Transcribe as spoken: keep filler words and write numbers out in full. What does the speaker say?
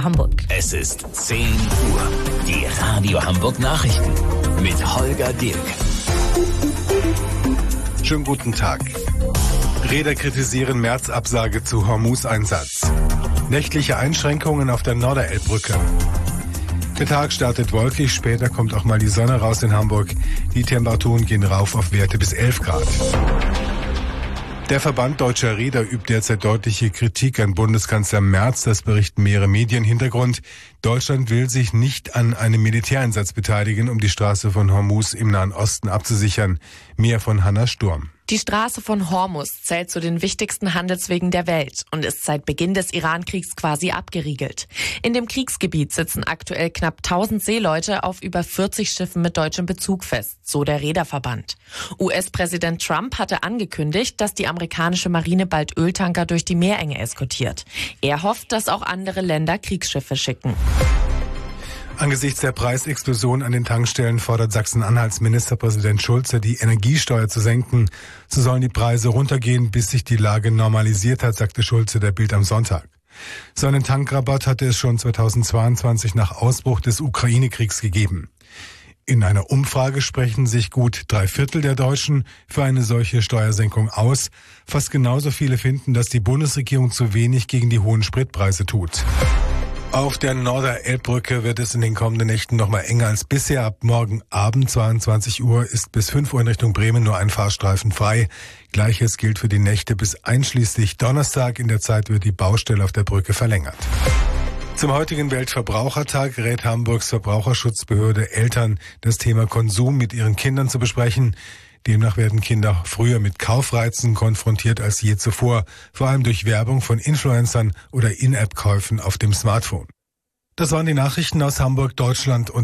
Hamburg. Es ist zehn Uhr. Die Radio Hamburg Nachrichten mit Holger Dilk. Schönen guten Tag. Reeder kritisieren März-Absage zu Hormuz-Einsatz. Nächtliche Einschränkungen auf der Norderelbbrücke. Der Tag startet wolkig, später kommt auch mal die Sonne raus in Hamburg. Die Temperaturen gehen rauf auf Werte bis elf Grad. Der Verband Deutscher Reeder übt derzeit deutliche Kritik an Bundeskanzler Merz, das berichten mehrere Medien. Hintergrund: Deutschland will sich nicht an einem Militäreinsatz beteiligen, um die Straße von Hormuz im Nahen Osten abzusichern. Mehr von Hanna Sturm. Die Straße von Hormuz zählt zu den wichtigsten Handelswegen der Welt und ist seit Beginn des Iran-Kriegs quasi abgeriegelt. In dem Kriegsgebiet sitzen aktuell knapp tausend Seeleute auf über vierzig Schiffen mit deutschem Bezug fest, so der Reederverband. U S-Präsident Trump hatte angekündigt, dass die amerikanische Marine bald Öltanker durch die Meerenge eskortiert. Er hofft, dass auch andere Länder Kriegsschiffe schicken. Angesichts der Preisexplosion an den Tankstellen fordert Sachsen-Anhalts Ministerpräsident Schulze, die Energiesteuer zu senken. So sollen die Preise runtergehen, bis sich die Lage normalisiert hat, sagte Schulze der Bild am Sonntag. So einen Tankrabatt hatte es schon zweitausendzweiundzwanzig nach Ausbruch des Ukraine-Kriegs gegeben. In einer Umfrage sprechen sich gut drei Viertel der Deutschen für eine solche Steuersenkung aus. Fast genauso viele finden, dass die Bundesregierung zu wenig gegen die hohen Spritpreise tut. Auf der Norderelbbrücke wird es in den kommenden Nächten noch mal enger als bisher. Ab morgen Abend zweiundzwanzig Uhr ist bis fünf Uhr in Richtung Bremen nur ein Fahrstreifen frei. Gleiches gilt für die Nächte bis einschließlich Donnerstag. In der Zeit wird die Baustelle auf der Brücke verlängert. Zum heutigen Weltverbrauchertag rät Hamburgs Verbraucherschutzbehörde Eltern, das Thema Konsum mit ihren Kindern zu besprechen. Demnach werden Kinder früher mit Kaufreizen konfrontiert als je zuvor, vor allem durch Werbung von Influencern oder In-App-Käufen auf dem Smartphone. Das waren die Nachrichten aus Hamburg, Deutschland und